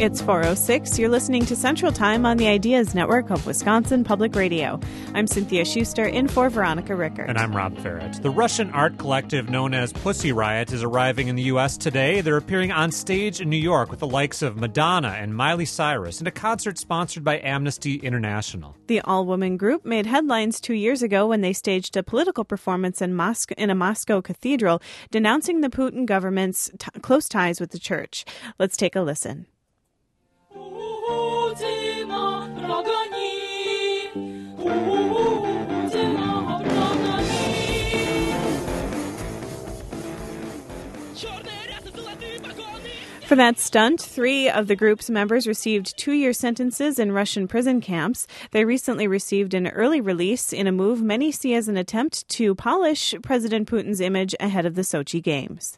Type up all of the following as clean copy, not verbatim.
It's 4:06. You're listening to Central Time on the Ideas Network of Wisconsin Public Radio. I'm Cynthia Schuster, in for Veronica Rickert. And I'm Rob Farrett. The Russian art collective known as Pussy Riot is arriving in the U.S. today. They're appearing on stage in New York with the likes of Madonna and Miley Cyrus in a concert sponsored by Amnesty International. The all-woman group made headlines 2 years ago when they staged a political performance in a Moscow cathedral denouncing the Putin government's close ties with the church. Let's take a listen. For that stunt, 3 of the group's members received 2-year sentences in Russian prison camps. They recently received an early release in a move many see as an attempt to polish President Putin's image ahead of the Sochi Games.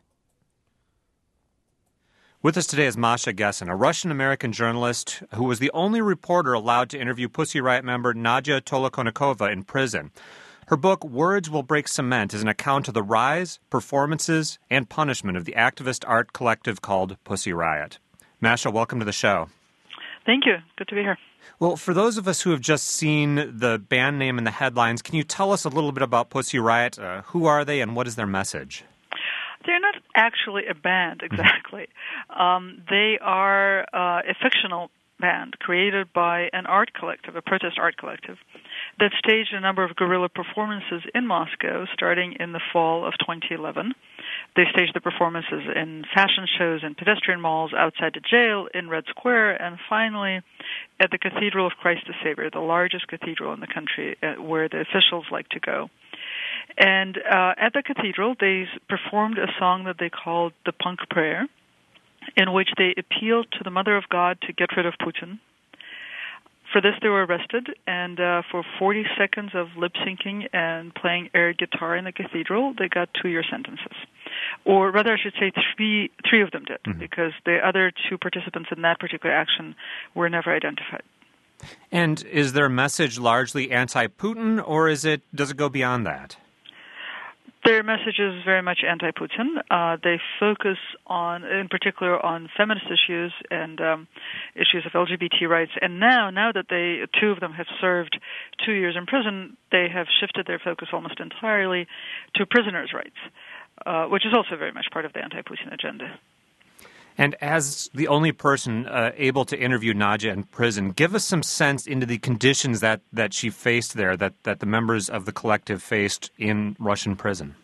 With us today is Masha Gessen, a Russian-American journalist who was the only reporter allowed to interview Pussy Riot member Nadia Tolokonnikova in prison. Her book, Words Will Break Cement, is an account of the rise, performances, and punishment of the activist art collective called Pussy Riot. Masha, welcome to the show. Thank you. Good to be here. Well, for those of us who have just seen the band name in the headlines, can you tell us a little bit about Pussy Riot? Who are they and what is their message? They're not actually a band, exactly. They are a fictional band created by an art collective, a protest art collective, that staged a number of guerrilla performances in Moscow starting in the fall of 2011. They staged the performances in fashion shows and pedestrian malls, outside the jail, in Red Square, and finally at the Cathedral of Christ the Savior, the largest cathedral in the country where the officials like to go. And at the cathedral, they performed a song that they called the Punk Prayer, in which they appealed to the Mother of God to get rid of Putin. For this, they were arrested, and for 40 seconds of lip-syncing and playing air guitar in the cathedral, they got 2-year sentences. Or rather, I should say three of them did, because the other 2 participants in that particular action were never identified. And is their message largely anti-Putin, or does it go beyond that? Their message is very much anti-Putin. They focus in particular on feminist issues and issues of LGBT rights. And now that 2 of them have served 2 years in prison, they have shifted their focus almost entirely to prisoners' rights, which is also very much part of the anti-Putin agenda. And as the only person able to interview Nadia in prison, give us some sense into the conditions that she faced there, that the members of the collective faced in Russian prison.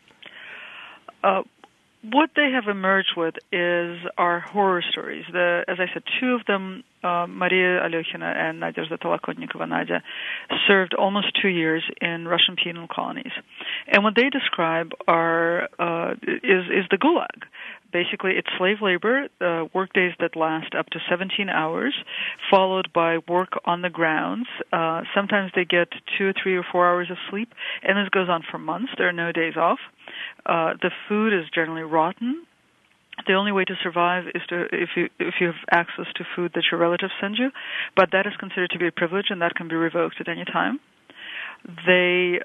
What they have emerged with are horror stories. As I said, 2 of them, Maria Alyokhina and Nadezhda Tolokonnikova, Nadia, served almost 2 years in Russian penal colonies. And what they describe is the Gulag. Basically, it's slave labor, work days that last up to 17 hours, followed by work on the grounds. Sometimes they get 2 or 3 or 4 hours of sleep, and this goes on for months. There are no days off. The food is generally rotten. The only way to survive is if you have access to food that your relatives send you, but that is considered to be a privilege, and that can be revoked at any time. They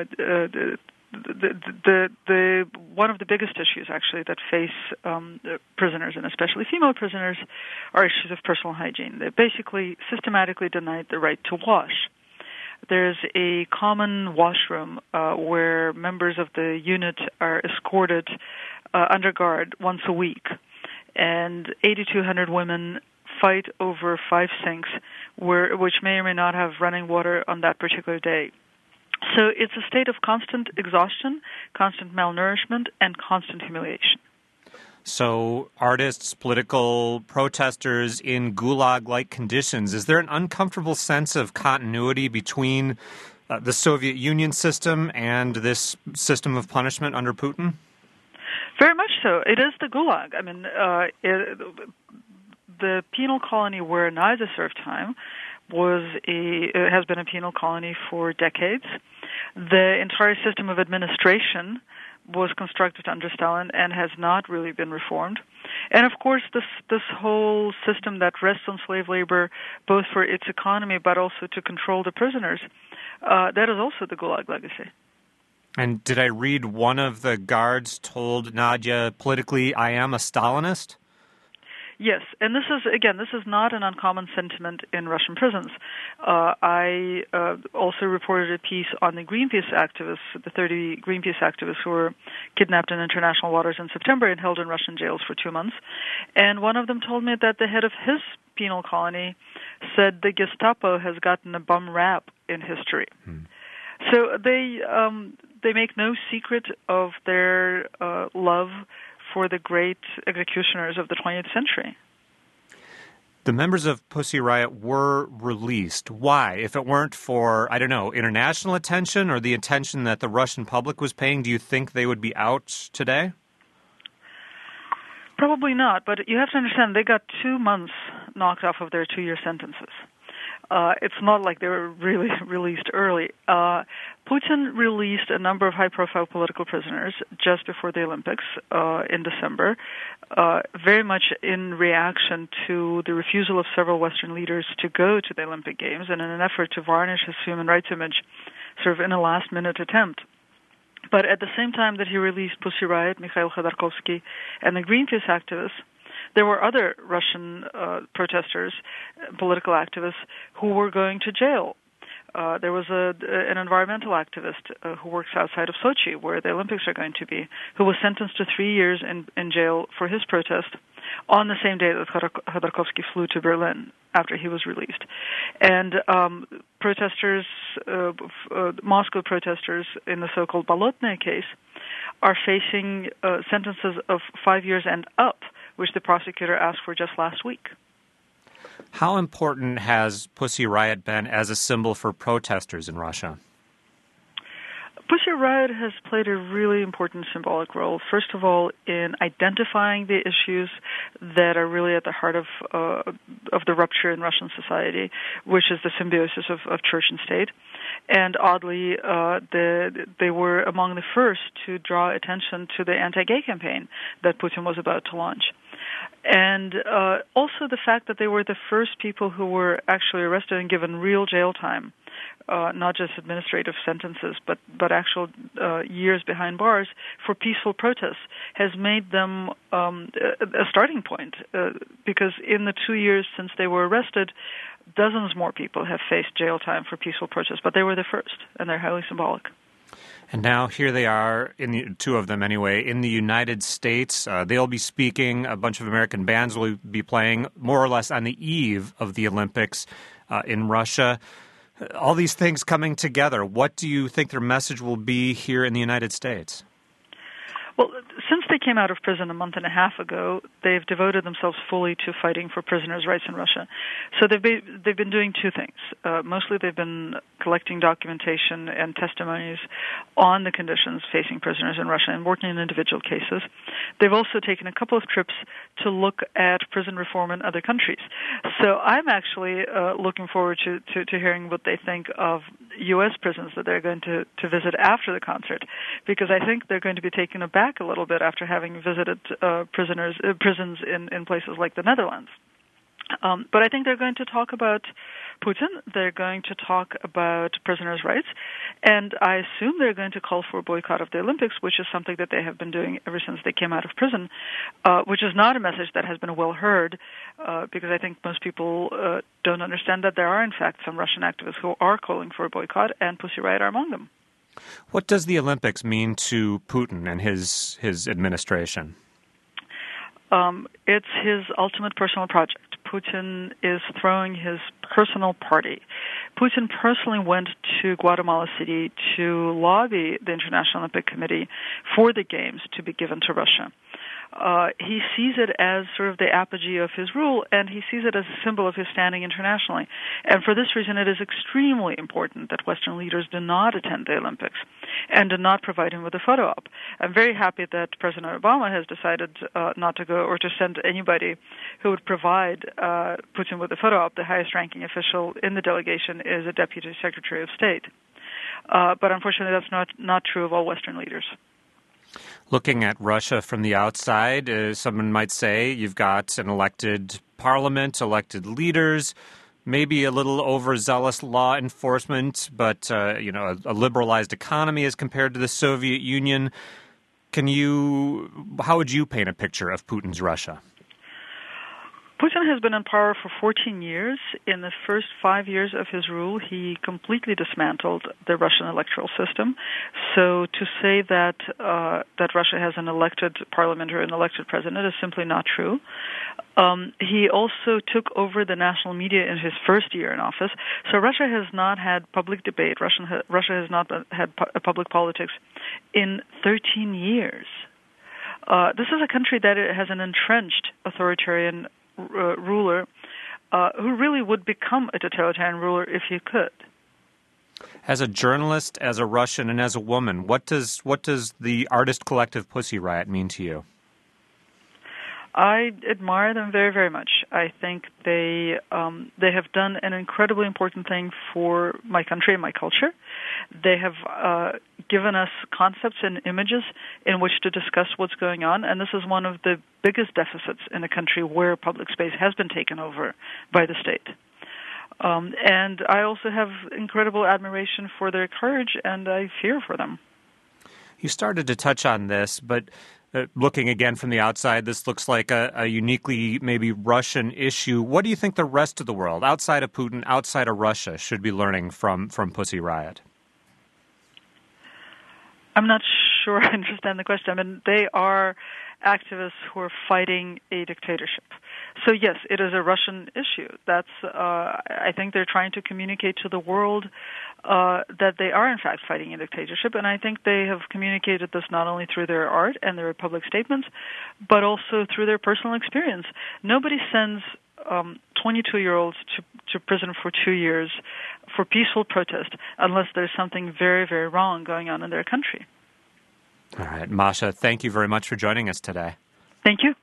one of the biggest issues actually that face prisoners, and especially female prisoners, are issues of personal hygiene. They're basically systematically denied the right to wash. There's a common washroom where members of the unit are escorted under guard once a week, and 8,200 women fight over 5 sinks which may or may not have running water on that particular day. So it's a state of constant exhaustion, constant malnourishment, and constant humiliation. So artists, political protesters in gulag-like conditions, is there an uncomfortable sense of continuity between the Soviet Union system and this system of punishment under Putin? Very much so. It is the gulag. I mean, the penal colony where Nadia served time has been a penal colony for decades. The entire system of administration was constructed under Stalin and has not really been reformed. And of course, this whole system that rests on slave labor, both for its economy but also to control the prisoners, that is also the Gulag legacy. And did I read one of the guards told Nadia politically, "I am a Stalinist"? Yes, and this is not an uncommon sentiment in Russian prisons. I also reported a piece on the Greenpeace activists, the 30 Greenpeace activists who were kidnapped in international waters in September and held in Russian jails for 2 months. And one of them told me that the head of his penal colony said the Gestapo has gotten a bum rap in history. So they make no secret of their love for the great executioners of the 20th century. The members of Pussy Riot were released. Why? If it weren't for, I don't know, international attention or the attention that the Russian public was paying, do you think they would be out today? Probably not, but you have to understand they got 2 months knocked off of their 2-year sentences. It's not like they were really released early. Putin released a number of high-profile political prisoners just before the Olympics in December, very much in reaction to the refusal of several Western leaders to go to the Olympic Games and in an effort to varnish his human rights image sort of in a last-minute attempt. But at the same time that he released Pussy Riot, Mikhail Khodorkovsky, and the Greenpeace activists, there were other Russian protesters, political activists, who were going to jail. There was an environmental activist who works outside of Sochi, where the Olympics are going to be, who was sentenced to 3 years in jail for his protest on the same day that Khodorkovsky flew to Berlin after he was released. And protesters, Moscow protesters in the so-called Bolotnaya case are facing sentences of 5 years and up, which the prosecutor asked for just last week. How important has Pussy Riot been as a symbol for protesters in Russia? Pussy Riot has played a really important symbolic role, first of all, in identifying the issues that are really at the heart of the rupture in Russian society, which is the symbiosis of church and state. And oddly, they were among the first to draw attention to the anti-gay campaign that Putin was about to launch. And also the fact that they were the first people who were actually arrested and given real jail time, not just administrative sentences, but actual years behind bars for peaceful protests, has made them a starting point. Because in the 2 years since they were arrested, dozens more people have faced jail time for peaceful protests, but they were the first, and they're highly symbolic. And now here they are, two of them anyway, in the United States. They'll be speaking. A bunch of American bands will be playing more or less on the eve of the Olympics in Russia. All these things coming together. What do you think their message will be here in the United States? Well, since they came out of prison a month and a half ago, they've devoted themselves fully to fighting for prisoners' rights in Russia. So they've been doing two things. Mostly they've been collecting documentation and testimonies on the conditions facing prisoners in Russia and working in individual cases. They've also taken a couple of trips to look at prison reform in other countries. So I'm actually looking forward to hearing what they think of U.S. prisons that they're going to visit after the concert, because I think they're going to be taken aback a little bit after having visited prisons in places like the Netherlands. But I think they're going to talk about Putin, they're going to talk about prisoners' rights, and I assume they're going to call for a boycott of the Olympics, which is something that they have been doing ever since they came out of prison, which is not a message that has been well heard, because I think most people don't understand that there are, in fact, some Russian activists who are calling for a boycott, and Pussy Riot are among them. What does the Olympics mean to Putin and his administration? It's his ultimate personal project. Putin is throwing his personal party. Putin personally went to Guatemala City to lobby the International Olympic Committee for the Games to be given to Russia. He sees it as sort of the apogee of his rule, and he sees it as a symbol of his standing internationally. And for this reason, it is extremely important that Western leaders do not attend the Olympics and do not provide him with a photo op. I'm very happy that President Obama has decided not to go or to send anybody who would provide Putin with a photo op. The highest-ranking official in the delegation is a Deputy Secretary of State. But unfortunately, that's not true of all Western leaders. Looking at Russia from the outside, someone might say you've got an elected parliament, elected leaders, maybe a little overzealous law enforcement, but a liberalized economy as compared to the Soviet Union. How would you paint a picture of Putin's Russia? Putin has been in power for 14 years. In the first 5 years of his rule, he completely dismantled the Russian electoral system. So to say that that Russia has an elected parliament or an elected president is simply not true. He also took over the national media in his first year in office. So Russia has not had public debate. Russia has not had public politics in 13 years. This is a country that has an entrenched authoritarian ruler who really would become a totalitarian ruler if he could. As a journalist, as a Russian, and as a woman, what does the artist collective Pussy Riot mean to you? I admire them very, very much. I think they have done an incredibly important thing for my country and my culture. They have given us concepts and images in which to discuss what's going on, and this is one of the biggest deficits in a country where public space has been taken over by the state. And I also have incredible admiration for their courage, and I fear for them. You started to touch on this, but looking again from the outside, this looks like a uniquely maybe Russian issue. What do you think the rest of the world, outside of Putin, outside of Russia, should be learning from Pussy Riot? I'm not sure I understand the question. I mean, they are activists who are fighting a dictatorship. So yes, it is a Russian issue. That's I think they're trying to communicate to the world that they are in fact fighting a dictatorship, and I think they have communicated this not only through their art and their public statements, but also through their personal experience. Nobody sends 22-year-olds to prison for 2 years for peaceful protest unless there's something very, very wrong going on in their country. All right, Masha, thank you very much for joining us today. Thank you.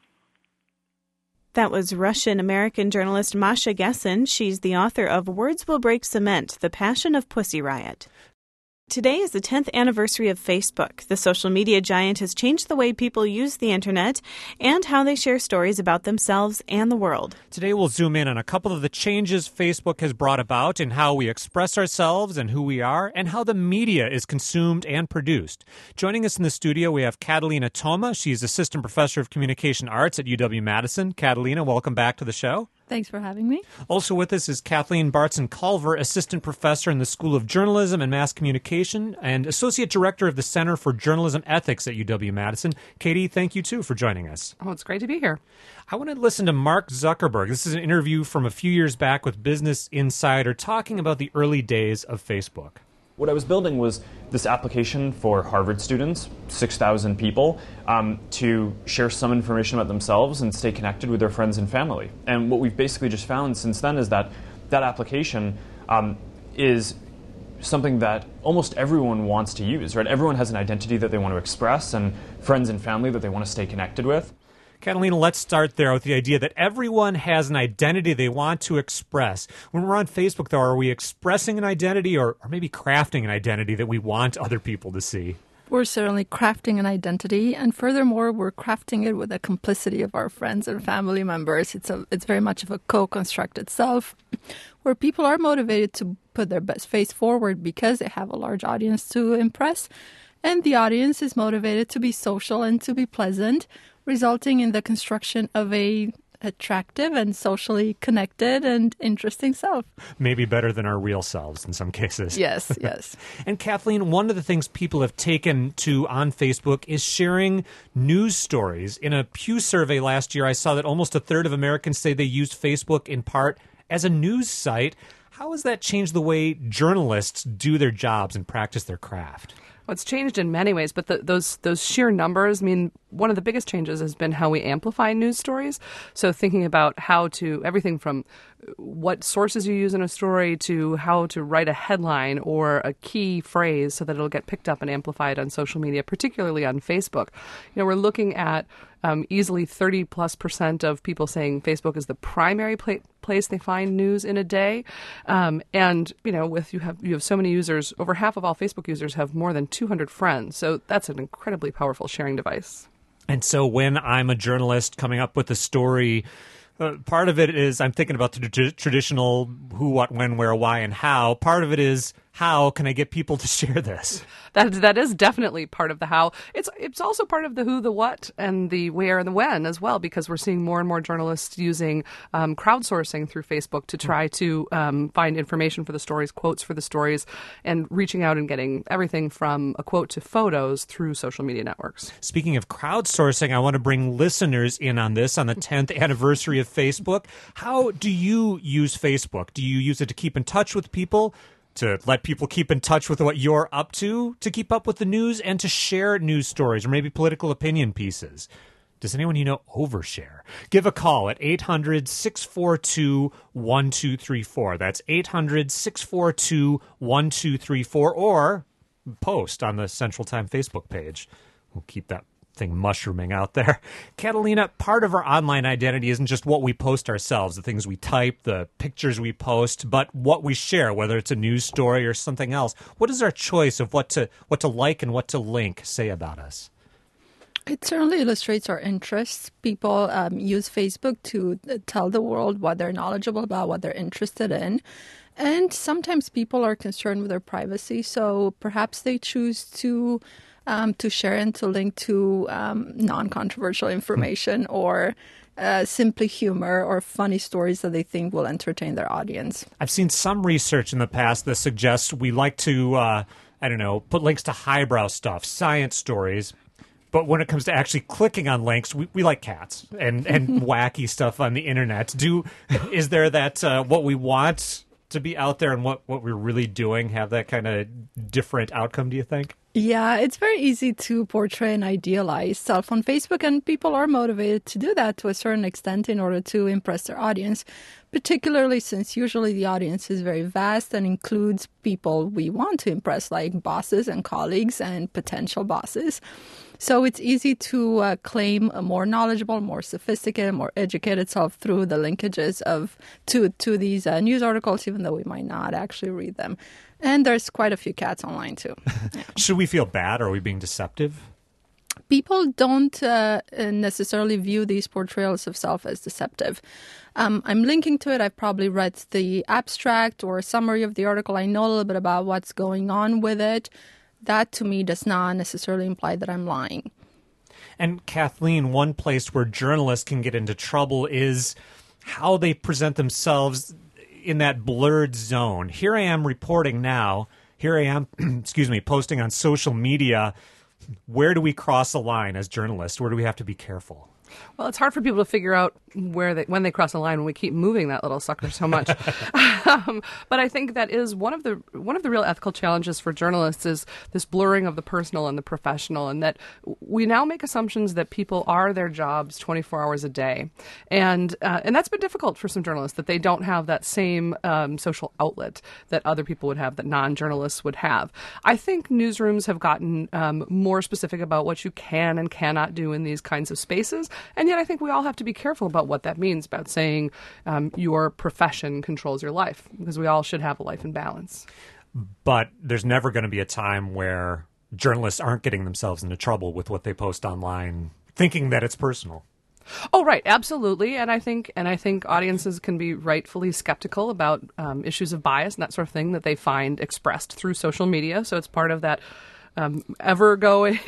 That was Russian-American journalist Masha Gessen. She's the author of Words Will Break Cement, The Passion of Pussy Riot. Today is the 10th anniversary of Facebook. The social media giant has changed the way people use the internet and how they share stories about themselves and the world. Today we'll zoom in on a couple of the changes Facebook has brought about in how we express ourselves and who we are, and how the media is consumed and produced. Joining us in the studio, we have Catalina Toma. She's Assistant Professor of Communication Arts at UW-Madison. Catalina, welcome back to the show. Thanks for having me. Also with us is Kathleen Bartson-Culver, Assistant Professor in the School of Journalism and Mass Communication and Associate Director of the Center for Journalism Ethics at UW-Madison. Katie, thank you, too, for joining us. Oh, it's great to be here. I want to listen to Mark Zuckerberg. This is an interview from a few years back with Business Insider talking about the early days of Facebook. What I was building was this application for Harvard students, 6,000 people, to share some information about themselves and stay connected with their friends and family. And what we've basically just found since then is that that application is something that almost everyone wants to use, right? Everyone has an identity that they want to express and friends and family that they want to stay connected with. Catalina, let's start there with the idea that everyone has an identity they want to express. When we're on Facebook, though, are we expressing an identity or maybe crafting an identity that we want other people to see? We're certainly crafting an identity, and furthermore, we're crafting it with the complicity of our friends and family members. It's very much of a co-constructed self, where people are motivated to put their best face forward because they have a large audience to impress, and the audience is motivated to be social and to be pleasant, resulting in the construction of a attractive and socially connected and interesting self. Maybe better than our real selves in some cases. Yes, yes. And Kathleen, one of the things people have taken to on Facebook is sharing news stories. In a Pew survey last year, I saw that almost a third of Americans say they use Facebook in part as a news site. How has that changed the way journalists do their jobs and practice their craft? Well, it's changed in many ways, but those sheer numbers, I mean, one of the biggest changes has been how we amplify news stories. So thinking about how to, everything from what sources you use in a story to how to write a headline or a key phrase so that it'll get picked up and amplified on social media, particularly on Facebook. You know, we're looking at easily 30+% of people saying Facebook is the primary place they find news in a day. And, you know, you have so many users, over half of all Facebook users have more than 200 friends. So that's an incredibly powerful sharing device. And so when I'm a journalist coming up with a story, part of it is I'm thinking about the traditional who, what, when, where, why, and how. Part of it is how can I get people to share this? That is definitely part of the how. It's also part of the who, the what, and the where and the when as well, because we're seeing more and more journalists using crowdsourcing through Facebook to try to find information for the stories, quotes for the stories, and reaching out and getting everything from a quote to photos through social media networks. Speaking of crowdsourcing, I want to bring listeners in on this on the 10th anniversary of Facebook. How do you use Facebook? Do you use it to keep in touch with people, to let people keep in touch with what you're up to keep up with the news, and to share news stories or maybe political opinion pieces? Does anyone you know overshare? Give a call at 800-642-1234. That's 800-642-1234, or post on the Central Time Facebook page. We'll keep that thing mushrooming out there. Catalina, part of our online identity isn't just what we post ourselves, the things we type, the pictures we post, but what we share, whether it's a news story or something else. What does our choice of what to like and what to link say about us? It certainly illustrates our interests. People use Facebook to tell the world what they're knowledgeable about, what they're interested in. And sometimes people are concerned with their privacy, so perhaps they choose to share and to link to non-controversial information or simply humor or funny stories that they think will entertain their audience. I've seen some research in the past that suggests we like to, put links to highbrow stuff, science stories. But when it comes to actually clicking on links, we like cats and wacky stuff on the internet. Is there that what we want to be out there and what we're really doing have that kind of different outcome, do you think? Yeah, it's very easy to portray an idealized self on Facebook, and people are motivated to do that to a certain extent in order to impress their audience, particularly since usually the audience is very vast and includes people we want to impress, like bosses and colleagues and potential bosses. So it's easy to claim a more knowledgeable, more sophisticated, more educated self through the linkages to these news articles, even though we might not actually read them. And there's quite a few cats online, too. Yeah. Should we feel bad? Are we being deceptive? People don't necessarily view these portrayals of self as deceptive. I'm linking to it. I've probably read the abstract or summary of the article. I know a little bit about what's going on with it. That, to me, does not necessarily imply that I'm lying. And Kathleen, one place where journalists can get into trouble is how they present themselves in that blurred zone. Here I am reporting now. Here I am, posting on social media. Where do we cross a line as journalists? Where do we have to be careful? Well, it's hard for people to figure out when they cross a line when we keep moving that little sucker so much. But I think that is one of the real ethical challenges for journalists is this blurring of the personal and the professional, and that we now make assumptions that people are their jobs 24 hours a day, and that's been difficult for some journalists, that they don't have that same social outlet that other people would have, that non-journalists would have. I think newsrooms have gotten more specific about what you can and cannot do in these kinds of spaces. And yet I think we all have to be careful about what that means, about saying your profession controls your life, because we all should have a life in balance. But there's never going to be a time where journalists aren't getting themselves into trouble with what they post online, thinking that it's personal. Oh, right. Absolutely. And I think audiences can be rightfully skeptical about issues of bias and that sort of thing that they find expressed through social media. So it's part of that ever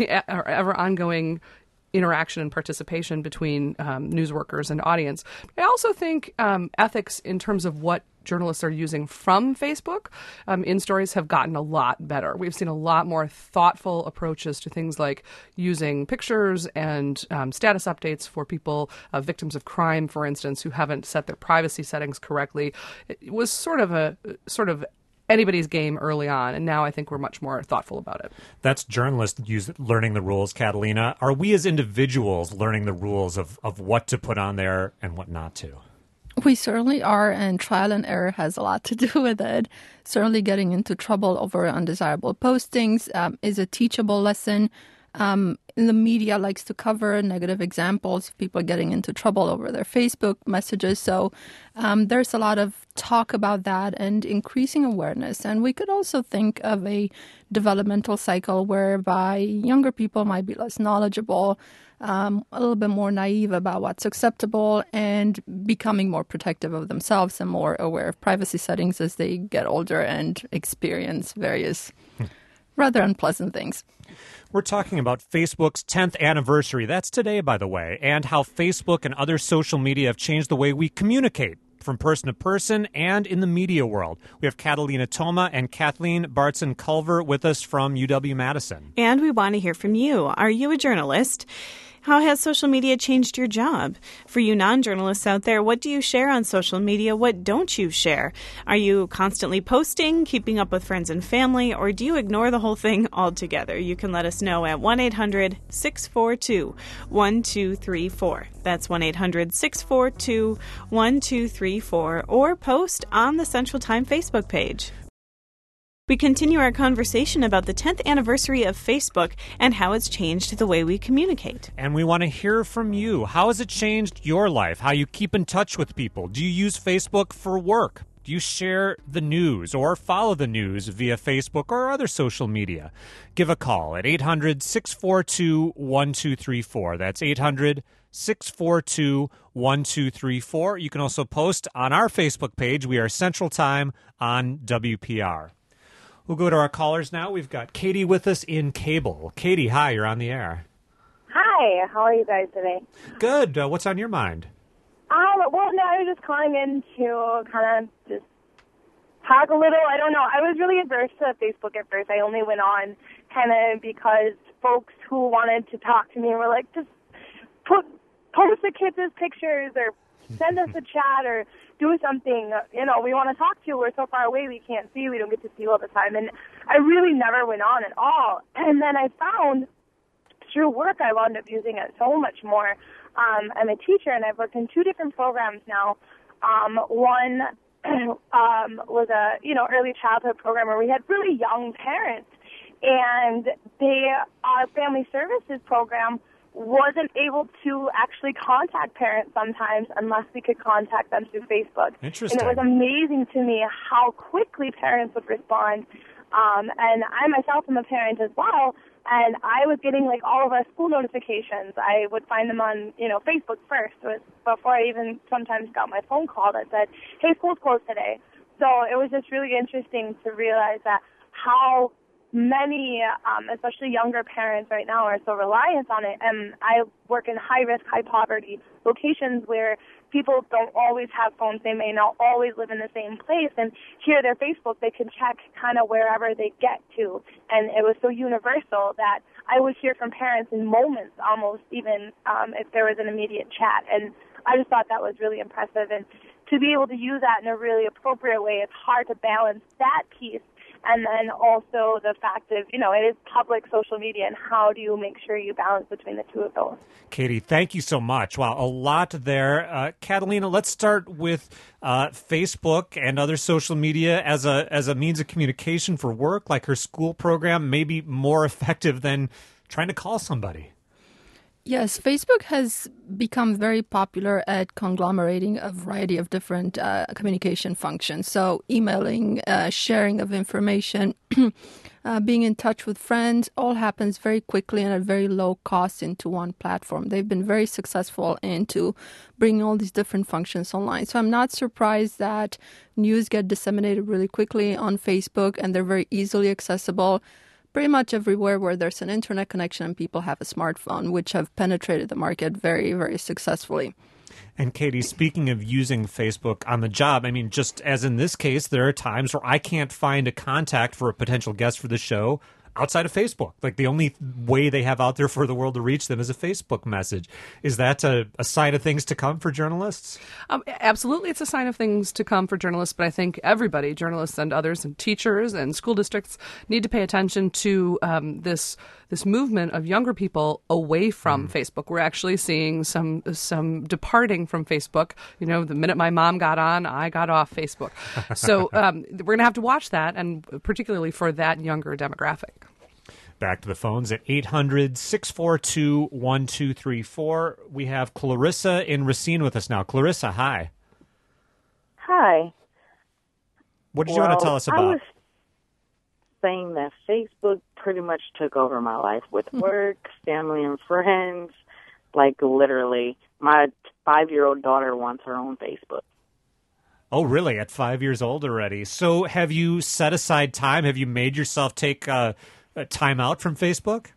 ongoing interaction and participation between news workers and audience. I also think ethics in terms of what journalists are using from Facebook in stories have gotten a lot better. We've seen a lot more thoughtful approaches to things like using pictures and status updates for people, victims of crime, for instance, who haven't set their privacy settings correctly. It was sort of anybody's game early on, and now I think we're much more thoughtful about it. That's journalists learning the rules, Catalina. Are we as individuals learning the rules of what to put on there and what not to? We certainly are, and trial and error has a lot to do with it. Certainly getting into trouble over undesirable postings is a teachable lesson. in the media likes to cover negative examples of people getting into trouble over their Facebook messages. So there's a lot of talk about that and increasing awareness. And we could also think of a developmental cycle whereby younger people might be less knowledgeable, a little bit more naive about what's acceptable, and becoming more protective of themselves and more aware of privacy settings as they get older and experience various rather unpleasant things. We're talking about Facebook's 10th anniversary. That's today, by the way, and how Facebook and other social media have changed the way we communicate from person to person and in the media world. We have Catalina Toma and Kathleen Bartson-Culver with us from UW-Madison. And we want to hear from you. Are you a journalist? How has social media changed your job? For you non-journalists out there, what do you share on social media? What don't you share? Are you constantly posting, keeping up with friends and family, or do you ignore the whole thing altogether? You can let us know at 1-800-642-1234. That's 1-800-642-1234, or post on the Central Time Facebook page. We continue our conversation about the 10th anniversary of Facebook and how it's changed the way we communicate. And we want to hear from you. How has it changed your life? How you keep in touch with people? Do you use Facebook for work? Do you share the news or follow the news via Facebook or other social media? Give a call at 800-642-1234. That's 800-642-1234. You can also post on our Facebook page. We are Central Time on WPR. We'll go to our callers now. We've got Katie with us in Cable. Katie, hi, you're on the air. Hi, how are you guys today? Good. What's on your mind? Well, no, I was just calling in to kind of just talk a little. I don't know. I was really adverse to Facebook at first. I only went on kind of because folks who wanted to talk to me were like, just post the kids' pictures or send us a chat or do something. We want to talk to you. We're so far away, we can't see you. We don't get to see you all the time. And I really never went on at all. And then I found through work I wound up using it so much more. I'm a teacher, and I've worked in 2 different programs now. One was a early childhood program where we had really young parents, and our family services program wasn't able to actually contact parents sometimes unless we could contact them through Facebook. Interesting. And it was amazing to me how quickly parents would respond. And I myself am a parent as well, and I was getting all of our school notifications. I would find them on Facebook first. It was before I even sometimes got my phone call that said, "Hey, school's closed today." So it was just really interesting to realize that how many, especially younger parents right now, are so reliant on it. And I work in high-risk, high-poverty locations where people don't always have phones. They may not always live in the same place. And here, their Facebook, they can check kind of wherever they get to. And it was so universal that I would hear from parents in moments almost, even if there was an immediate chat. And I just thought that was really impressive. And to be able to use that in a really appropriate way, it's hard to balance that piece. And then also the fact of, it is public social media, and how do you make sure you balance between the two of those? Katie, thank you so much. Wow, a lot there. Catalina, let's start with Facebook and other social media as a means of communication for work, like her school program, maybe more effective than trying to call somebody. Yes, Facebook has become very popular at conglomerating a variety of different communication functions. So emailing, sharing of information, being in touch with friends, all happens very quickly and at very low cost into one platform. They've been very successful into bringing all these different functions online. So I'm not surprised that news get disseminated really quickly on Facebook, and they're very easily accessible pretty much everywhere where there's an internet connection and people have a smartphone, which have penetrated the market very, very successfully. And Katie, speaking of using Facebook on the job, I mean, just as in this case, there are times where I can't find a contact for a potential guest for the show outside of Facebook. Like, the only way they have out there for the world to reach them is a Facebook message. Is that a sign of things to come for journalists? Absolutely, it's a sign of things to come for journalists, but I think everybody, journalists and others and teachers and school districts, need to pay attention to this movement of younger people away from Facebook. We're actually seeing some departing from Facebook. The minute my mom got on, I got off Facebook. So we're going to have to watch that, and particularly for that younger demographic. Back to the phones at 800-642-1234. We have Clarissa in Racine with us now. Clarissa, hi. Hi. What did you want to tell us about? I was saying that Facebook pretty much took over my life with work, family, and friends. Like, literally, my 5-year-old daughter wants her own Facebook. Oh, really? At 5 years old already? So have you set aside time? Have you made yourself take a time out from Facebook?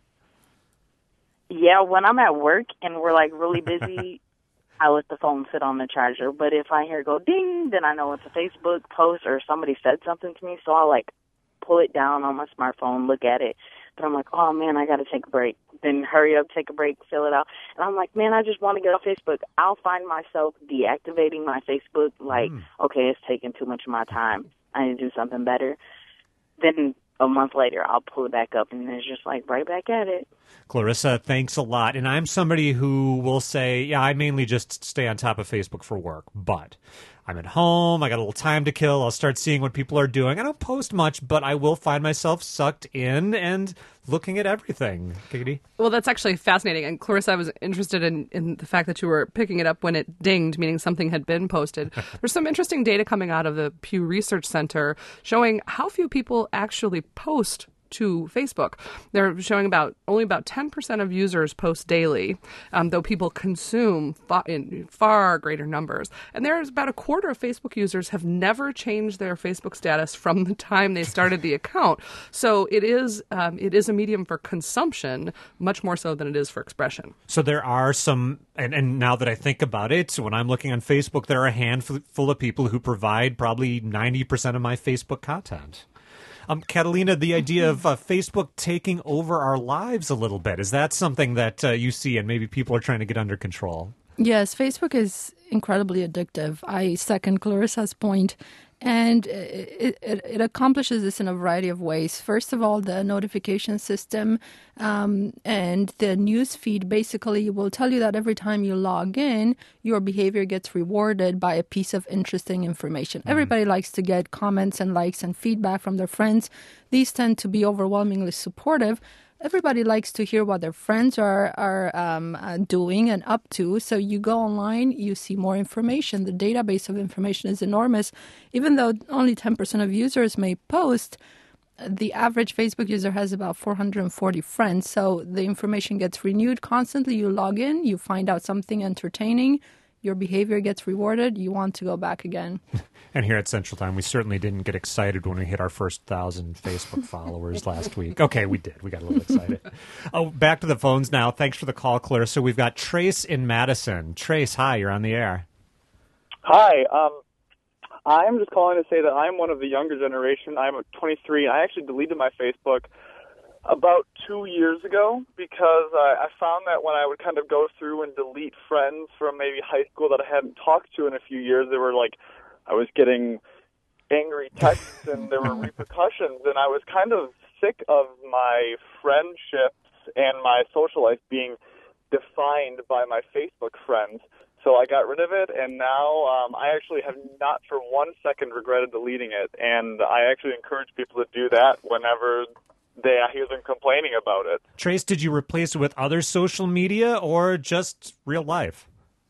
Yeah, when I'm at work and we're, like, really busy, I let the phone sit on the charger. But if I hear it go ding, then I know it's a Facebook post or somebody said something to me. So I'll, like, pull it down on my smartphone, look at it. But I'm like, oh, man, I got to take a break. Then hurry up, take a break, fill it out. And I'm like, man, I just want to get off Facebook. I'll find myself deactivating my Facebook, like, okay, it's taking too much of my time. I need to do something better. Then a month later, I'll pull it back up, and it's just like right back at it. Clarissa, thanks a lot. And I'm somebody who will say, yeah, I mainly just stay on top of Facebook for work, but I'm at home, I got a little time to kill, I'll start seeing what people are doing. I don't post much, but I will find myself sucked in and looking at everything. Katie? Well, that's actually fascinating. And Clarissa, I was interested in the fact that you were picking it up when it dinged, meaning something had been posted. There's some interesting data coming out of the Pew Research Center showing how few people actually post to Facebook. They're showing only about 10% of users post daily, though people consume in far greater numbers. And there's about a quarter of Facebook users have never changed their Facebook status from the time they started the account. So it is a medium for consumption, much more so than it is for expression. So there are some, and now that I think about it, when I'm looking on Facebook, there are a handful of people who provide probably 90% of my Facebook content. Catalina, the idea of Facebook taking over our lives a little bit, is that something that you see and maybe people are trying to get under control? Yes, Facebook is incredibly addictive. I second Clarissa's point. And it accomplishes this in a variety of ways. First of all, the notification system and the news feed basically will tell you that every time you log in, your behavior gets rewarded by a piece of interesting information. Everybody likes to get comments and likes and feedback from their friends. These tend to be overwhelmingly supportive. Everybody likes to hear what their friends are doing and up to. So you go online, you see more information. The database of information is enormous. Even though only 10% of users may post, the average Facebook user has about 440 friends. So the information gets renewed constantly. You log in, you find out something entertaining. Your behavior gets rewarded. You want to go back again. And here at Central Time, we certainly didn't get excited when we hit our first 1,000 Facebook followers last week. Okay, we did. We got a little excited. Oh, back to the phones now. Thanks for the call, Claire. So we've got Trace in Madison. Trace, hi, you're on the air. Hi. I'm just calling to say that I'm one of the younger generation. I'm 23. I actually deleted my Facebook about 2 years ago because I found that when I would kind of go through and delete friends from maybe high school that I hadn't talked to in a few years, they were like, I was getting angry texts and there were repercussions, and I was kind of sick of my friendships and my social life being defined by my Facebook friends. So I got rid of it, and now I actually have not for 1 second regretted deleting it, and I actually encourage people to do that whenever I hear them complaining about it. Trace, did you replace it with other social media or just real life?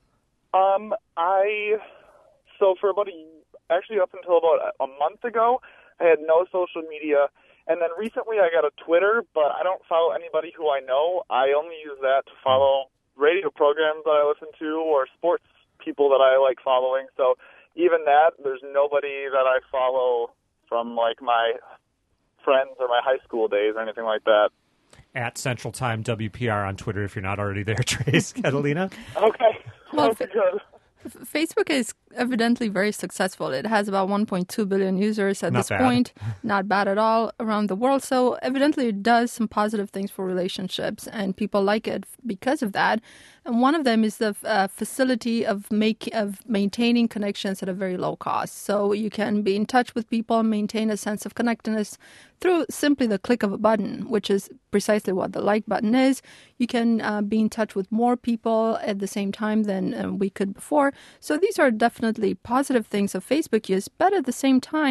So for actually up until about a month ago, I had no social media. And then recently I got a Twitter, but I don't follow anybody who I know. I only use that to follow radio programs that I listen to or sports people that I like following. So even that, there's nobody that I follow from like my friends or my high school days or anything like that. At Central Time WPR on Twitter if you're not already there, Trace. Catalina? Okay. Well, okay, good. Facebook is evidently very successful. It has about 1.2 billion users at this point. Not bad at all around the world. So evidently it does some positive things for relationships, and people like it because of that. And one of them is the facility of maintaining connections at a very low cost. So you can be in touch with people and maintain a sense of connectedness through simply the click of a button, which is precisely what the like button is. You can be in touch with more people at the same time than we could before. So these are definitely positive things of Facebook use. But at the same time,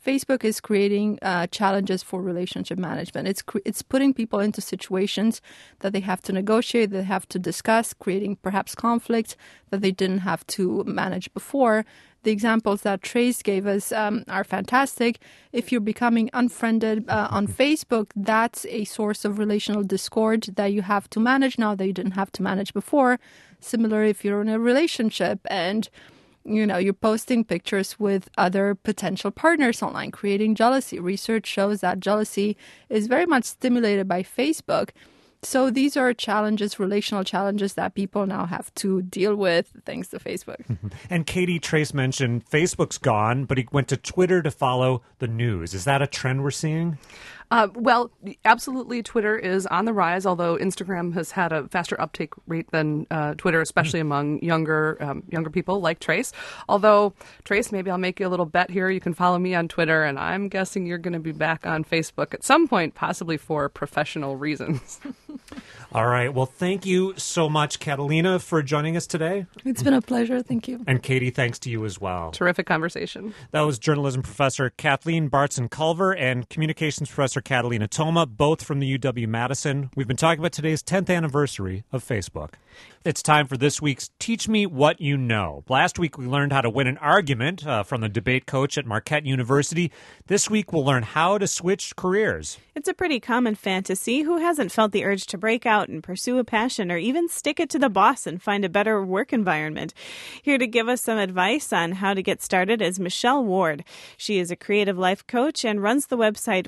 Facebook is creating challenges for relationship management. It's putting people into situations that they have to negotiate, they have to discuss, creating perhaps conflict that they didn't have to manage before. The examples that Trace gave us are fantastic. If you're becoming unfriended on Facebook, that's a source of relational discord that you have to manage now that you didn't have to manage before. Similar if you're in a relationship and you're posting pictures with other potential partners online, creating jealousy. Research shows that jealousy is very much stimulated by Facebook. So these are challenges, relational challenges that people now have to deal with thanks to Facebook. And Katie, Trace mentioned Facebook's gone, but he went to Twitter to follow the news. Is that a trend we're seeing? Well, absolutely, Twitter is on the rise, although Instagram has had a faster uptake rate than Twitter, especially among younger people like Trace. Although, Trace, maybe I'll make you a little bet here. You can follow me on Twitter, and I'm guessing you're going to be back on Facebook at some point, possibly for professional reasons. All right. Well, thank you so much, Catalina, for joining us today. It's been a pleasure. Thank you. And Katie, thanks to you as well. Terrific conversation. That was journalism professor Kathleen Bartson-Culver and communications professor Catalina Toma, both from the UW-Madison. We've been talking about today's 10th anniversary of Facebook. It's time for this week's Teach Me What You Know. Last week, we learned how to win an argument from the debate coach at Marquette University. This week, we'll learn how to switch careers. It's a pretty common fantasy. Who hasn't felt the urge to break out and pursue a passion or even stick it to the boss and find a better work environment? Here to give us some advice on how to get started is Michelle Ward. She is a creative life coach and runs the website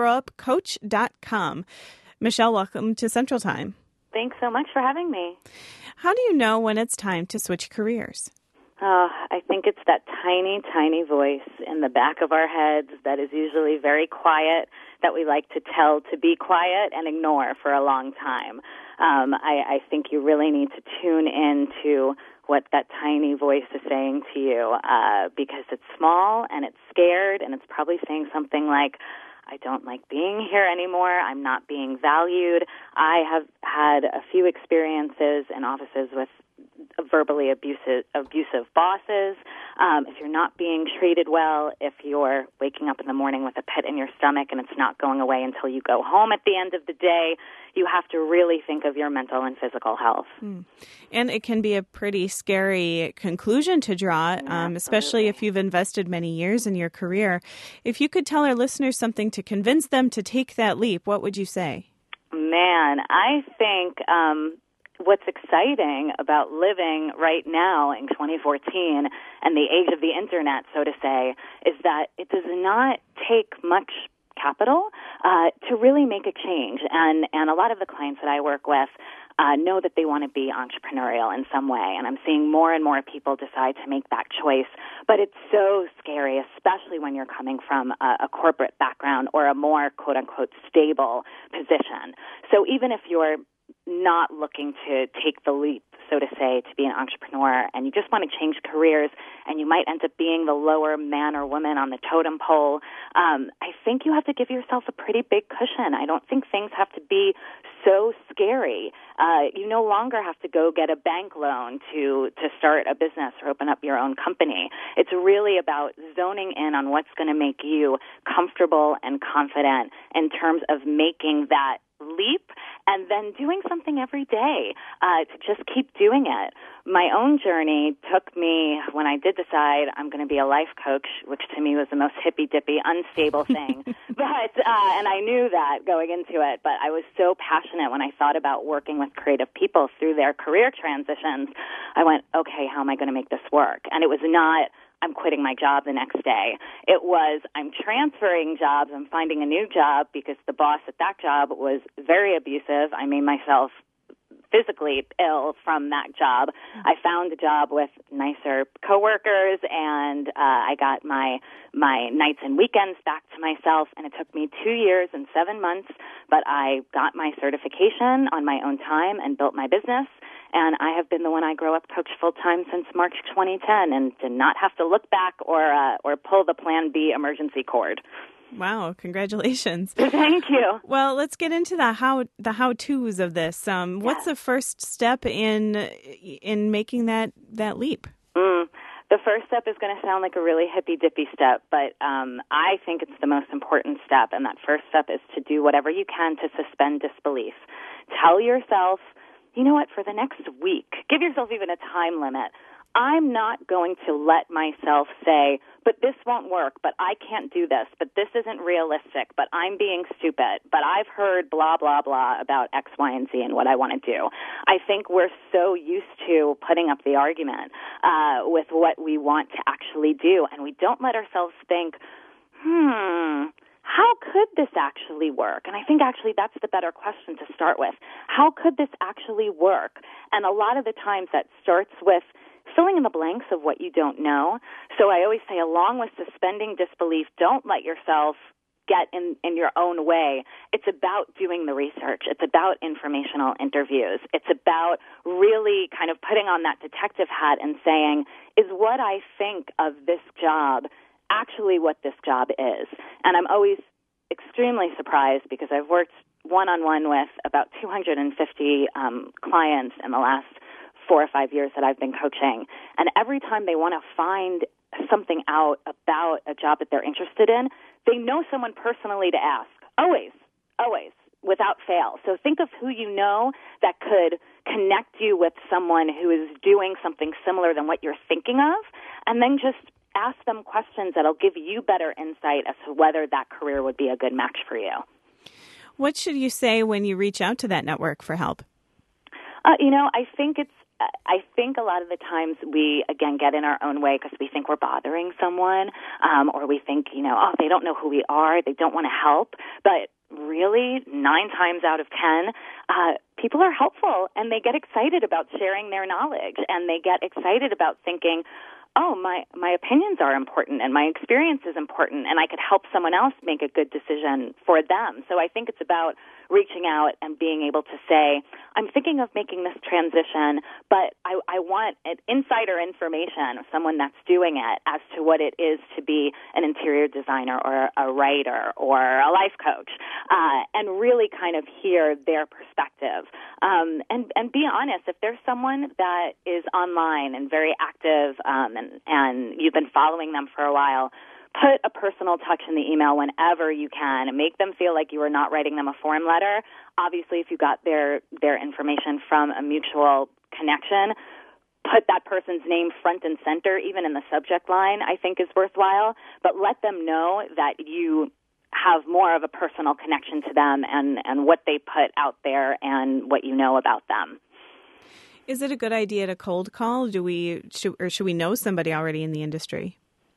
whenigrowupcoach.com. Michelle, welcome to Central Time. Thanks so much for having me. How do you know when it's time to switch careers? I think it's that tiny, tiny voice in the back of our heads that is usually very quiet, that we like to tell to be quiet and ignore for a long time. I think you really need to tune in to what that tiny voice is saying to you because it's small and it's scared and it's probably saying something like, I don't like being here anymore. I'm not being valued. I have had a few experiences in offices with verbally abusive bosses. If you're not being treated well, if you're waking up in the morning with a pit in your stomach and it's not going away until you go home at the end of the day, you have to really think of your mental and physical health. And it can be a pretty scary conclusion to draw, especially if you've invested many years in your career. If you could tell our listeners something to convince them to take that leap, what would you say? Man, I think what's exciting about living right now in 2014 and the age of the internet, so to say, is that it does not take much capital to really make a change. And a lot of the clients that I work with know that they want to be entrepreneurial in some way. And I'm seeing more and more people decide to make that choice. But it's so scary, especially when you're coming from a corporate background or a more, quote-unquote, stable position. So even if you're not looking to take the leap, so to say, to be an entrepreneur, and you just want to change careers, and you might end up being the lower man or woman on the totem pole, I think you have to give yourself a pretty big cushion. I don't think things have to be so scary. You no longer have to go get a bank loan to start a business or open up your own company. It's really about zoning in on what's going to make you comfortable and confident in terms of making that leap and then doing something every day to just keep doing it. My own journey took me, when I did decide I'm going to be a life coach, which to me was the most hippy-dippy, unstable thing. And I knew that going into it, but I was so passionate when I thought about working with creative people through their career transitions. I went, okay, how am I going to make this work? And it was not, I'm quitting my job the next day. It was, I'm transferring jobs, I'm finding a new job because the boss at that job was very abusive. I made myself physically ill from that job. I found a job with nicer coworkers, and I got my nights and weekends back to myself, and it took me 2 years and 7 months, but I got my certification on my own time and built my business. And I have been the When I Grow Up coach full-time since March 2010 and did not have to look back or pull the Plan B emergency cord. Wow, congratulations. Thank you. Well, let's get into the how-tos of this. What's the first step in making that leap? The first step is going to sound like a really hippy-dippy step, but I think it's the most important step, and that first step is to do whatever you can to suspend disbelief. Tell yourself, you know what, for the next week, give yourself even a time limit. I'm not going to let myself say, but this won't work, but I can't do this, but this isn't realistic, but I'm being stupid, but I've heard blah, blah, blah about X, Y, and Z and what I want to do. I think we're so used to putting up the argument with what we want to actually do, and we don't let ourselves think, how could this actually work? And I think actually that's the better question to start with. How could this actually work? And a lot of the times that starts with filling in the blanks of what you don't know. So I always say, along with suspending disbelief, don't let yourself get in your own way. It's about doing the research. It's about informational interviews. It's about really kind of putting on that detective hat and saying, is what I think of this job actually what this job is? And I'm always extremely surprised because I've worked one-on-one with about 250 clients in the last 4 or 5 years that I've been coaching. And every time they want to find something out about a job that they're interested in, they know someone personally to ask. Always, without fail. So think of who you know that could connect you with someone who is doing something similar than what you're thinking of, and then just ask them questions that'll give you better insight as to whether that career would be a good match for you. What should you say when you reach out to that network for help? I think a lot of the times we, again, get in our own way because we think we're bothering someone, or we think, they don't know who we are, they don't want to help. But really, 9 times out of 10, people are helpful, and they get excited about sharing their knowledge, and they get excited about thinking, oh, my opinions are important and my experience is important, and I could help someone else make a good decision for them. So I think it's about reaching out and being able to say, I'm thinking of making this transition, but I want insider information of someone that's doing it as to what it is to be an interior designer or a writer or a life coach, and really kind of hear their perspective. And be honest, if there's someone that is online and very active and you've been following them for a while, put a personal touch in the email whenever you can and make them feel like you are not writing them a form letter. Obviously, if you got their information from a mutual connection, put that person's name front and center, even in the subject line, I think is worthwhile. But let them know that you have more of a personal connection to them and what they put out there and what you know about them. Is it a good idea to cold call? Should we know somebody already in the industry?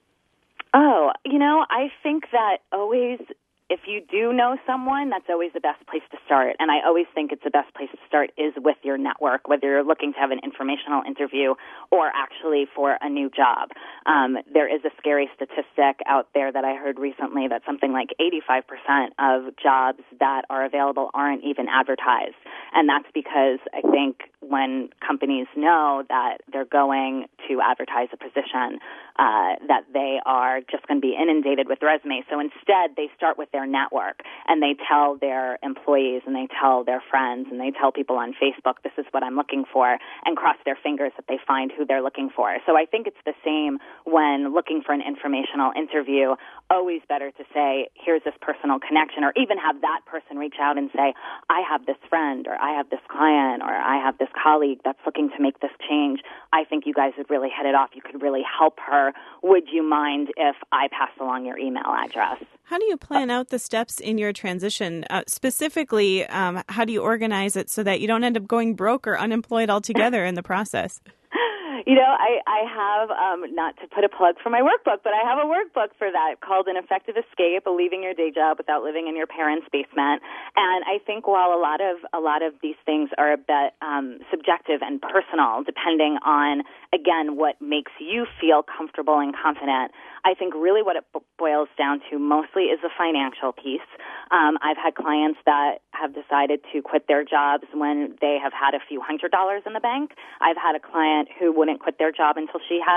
Oh, I think that always, if you do know someone, that's always the best place to start. And I always think it's the best place to start is with your network, whether you're looking to have an informational interview or actually for a new job. There is a scary statistic out there that I heard recently that something like 85% of jobs that are available aren't even advertised. And that's because I think when companies know that they're going to advertise a position, that they are just going to be inundated with resumes. So instead, they start with their network, and they tell their employees, and they tell their friends, and they tell people on Facebook, this is what I'm looking for, and cross their fingers that they find who they're looking for. So I think it's the same when looking for an informational interview. Always better to say, here's this personal connection, or even have that person reach out and say, I have this friend, or I have this client, or I have this colleague that's looking to make this change. I think you guys would really hit it off. You could really help her. Would you mind if I pass along your email address? How do you plan out the steps in your transition? Specifically, how do you organize it so that you don't end up going broke or unemployed altogether in the process? I have, not to put a plug for my workbook, but I have a workbook for that called An Effective Escape, Leaving Your Day Job Without Living in Your Parents' Basement. And I think while a lot of these things are a bit subjective and personal, depending on, again, what makes you feel comfortable and confident, I think really what it boils down to mostly is the financial piece. I've had clients that have decided to quit their jobs when they have had a few $100s in the bank. I've had a client who wouldn't quit their job until she had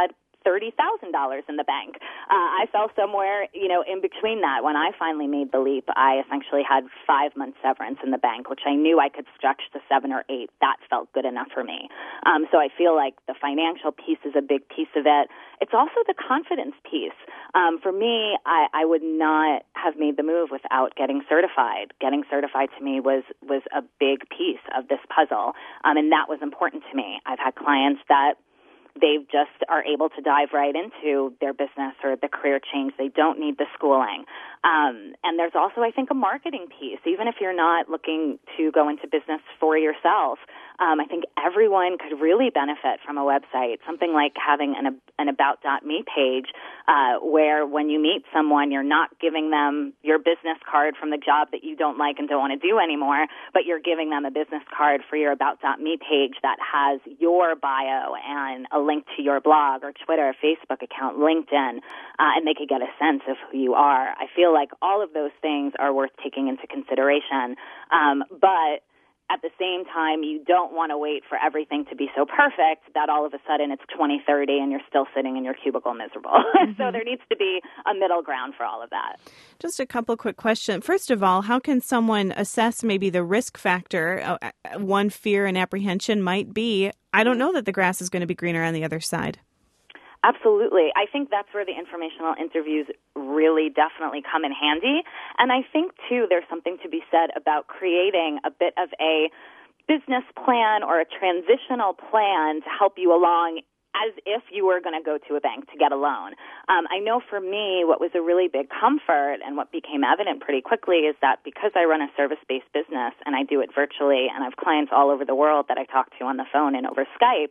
$30,000 in the bank. I fell somewhere, in between that. When I finally made the leap, I essentially had 5 months severance in the bank, which I knew I could stretch to 7 or 8. That felt good enough for me. So I feel like the financial piece is a big piece of it. It's also the confidence piece. For me, I would not have made the move without getting certified. Getting certified to me was a big piece of this puzzle, and that was important to me. I've had clients that they just are able to dive right into their business or the career change. They don't need the schooling. And there's also, I think, a marketing piece. Even if you're not looking to go into business for yourself, I think everyone could really benefit from a website, something like having an about.me page where when you meet someone, you're not giving them your business card from the job that you don't like and don't want to do anymore, but you're giving them a business card for your about.me page that has your bio and a link to your blog or Twitter, Facebook account, LinkedIn, and they could get a sense of who you are. I feel like all of those things are worth taking into consideration, but at the same time, you don't want to wait for everything to be so perfect that all of a sudden it's 2030 and you're still sitting in your cubicle miserable. Mm-hmm. So there needs to be a middle ground for all of that. Just a couple quick questions. First of all, how can someone assess maybe the risk factor? One fear and apprehension might be, I don't know that the grass is going to be greener on the other side. Absolutely. I think that's where the informational interviews really definitely come in handy. And I think, too, there's something to be said about creating a bit of a business plan or a transitional plan to help you along as if you were going to go to a bank to get a loan. I know for me what was a really big comfort and what became evident pretty quickly is that because I run a service-based business and I do it virtually and I have clients all over the world that I talk to on the phone and over Skype,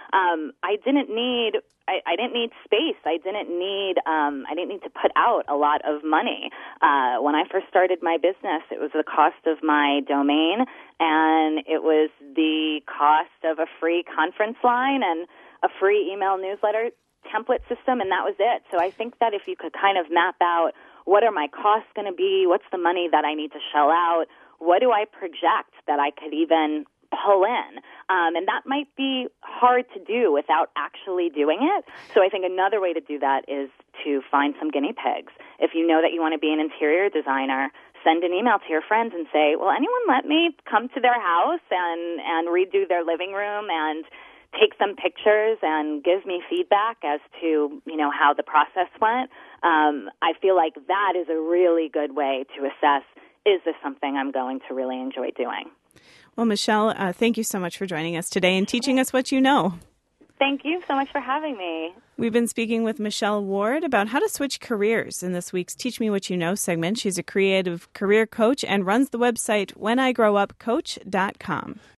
I didn't need space. I didn't need to put out a lot of money. When I first started my business, it was the cost of my domain and it was the cost of a free conference line and a free email newsletter template system, and that was it. So I think that if you could kind of map out what are my costs going to be, what's the money that I need to shell out, what do I project that I could even pull in? And that might be hard to do without actually doing it. So I think another way to do that is to find some guinea pigs. If you know that you want to be an interior designer, send an email to your friends and say, will anyone let me come to their house and redo their living room and take some pictures and give me feedback as to, how the process went? I feel like that is a really good way to assess, is this something I'm going to really enjoy doing? Well, Michelle, thank you so much for joining us today and teaching us what you know. Thank you so much for having me. We've been speaking with Michelle Ward about how to switch careers in this week's Teach Me What You Know segment. She's a creative career coach and runs the website whenigrowupcoach.com.